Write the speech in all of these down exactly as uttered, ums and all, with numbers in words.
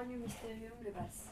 Magnum Mysterium le basse.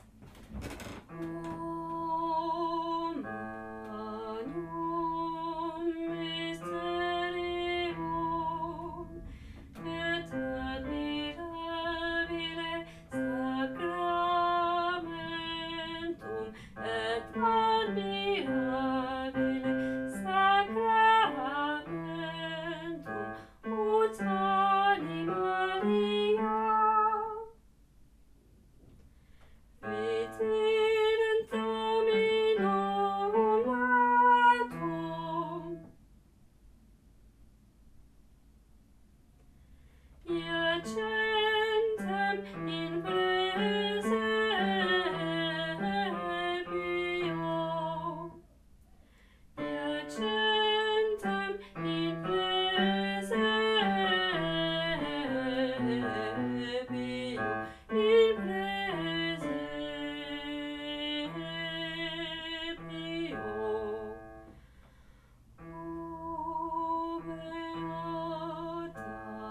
Iacentem in praesepio, Iacentem in praesepio, in praesepio. O beata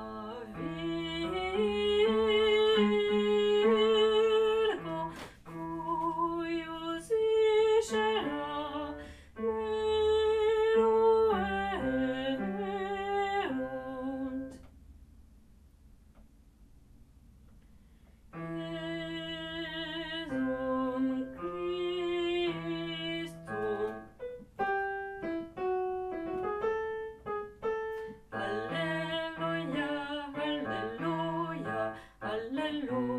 Virgo, cuius viscera meruerunt. Jesum Christum. Alleluia, alleluia, alleluia.